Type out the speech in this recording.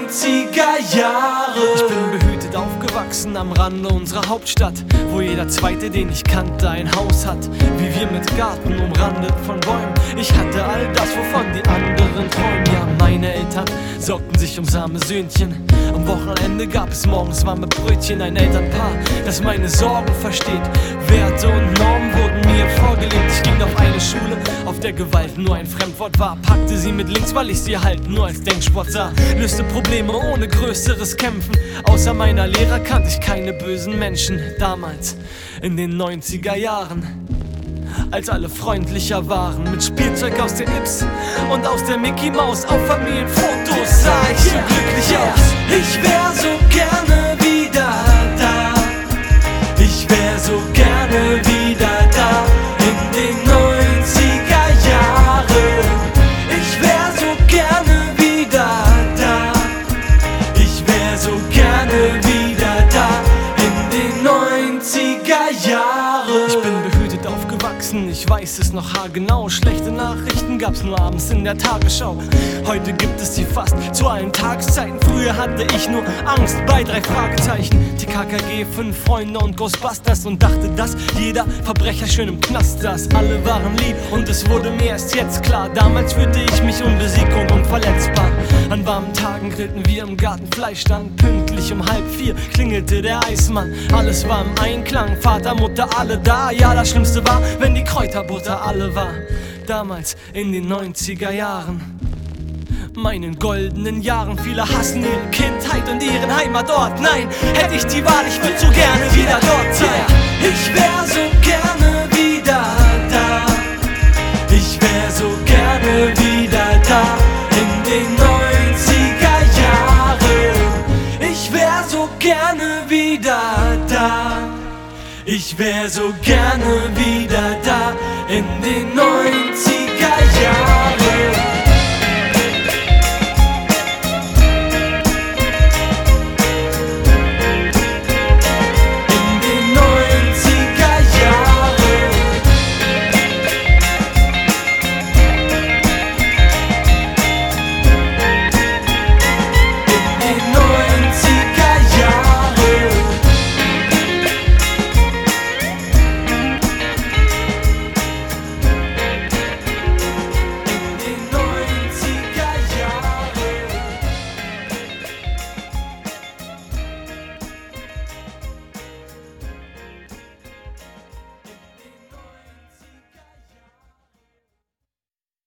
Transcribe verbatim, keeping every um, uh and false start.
neunziger Jahre. Ich bin behütet aufgewachsen am Rande unserer Hauptstadt, wo jeder Zweite, den ich kannte, ein Haus hat. Wie wir mit Garten umrandet von Bäumen. Ich hatte all das, wovon die anderen träumen. Ja, meine Eltern sorgten sich um zahme Söhnchen. Am Wochenende gab es morgens warme Brötchen. Ein Elternpaar, das meine Sorgen versteht. Werte und Normen wurden mir vorgelebt. Ich ging auf eine Schule, auf der Gewalt nur ein Fremdwort war. Packte sie mit links, weil ich sie halt nur als Denksport sah. Löste Probleme ohne größeres Kämpfen. Außer meiner Lehrer kannte ich keine bösen Menschen. Damals, in den neunziger Jahren, als alle freundlicher waren. Mit Spielzeug aus der Ips und aus der Mickey Maus. Auf Familienfotos sah ich so glücklich aus. Ich wär so gerne wieder da. Ich wär so gerne wieder da. In den neunziger Jahren. Ich wär so gerne wieder da. Ich wär so gerne wieder da. In den neunziger Jahren. Ich bin behütet aufgewachsen, ich weiß es noch haargenau. Schlechte Nachrichten gab's nur abends in der Tagesschau. Heute gibt es sie fast zu allen Tageszeiten. Früher hatte ich nur Angst bei drei Fragezeichen. T K K G, fünf Freunde und Ghostbusters. Und dachte, dass jeder Verbrecher schön im Knast saß. Alle waren lieb und es wurde mir erst jetzt klar. Damals fühlte ich mich unbesiegt und unverletzbar. An warmen Tagen grillten wir im Garten Fleischstand. Pünktlich um halb vier klingelte der Eismann. Alles war im Einklang, Vater, Mutter, alle da. Ja, das Schlimmste war, wenn die Kräuterbutter alle war. Damals in den neunziger Jahren, meinen goldenen Jahren. Viele hassen ihre Kindheit und ihren Heimatort. Nein, hätte ich die Wahl, ich würde so gerne wieder dort sein. Yeah. Ich wär so gerne wieder da. Ich wär so gerne wieder da. In den neunziger Jahren. Ich wär so gerne wieder da. Ich wär so gerne wieder da. In den neunziger Jahren.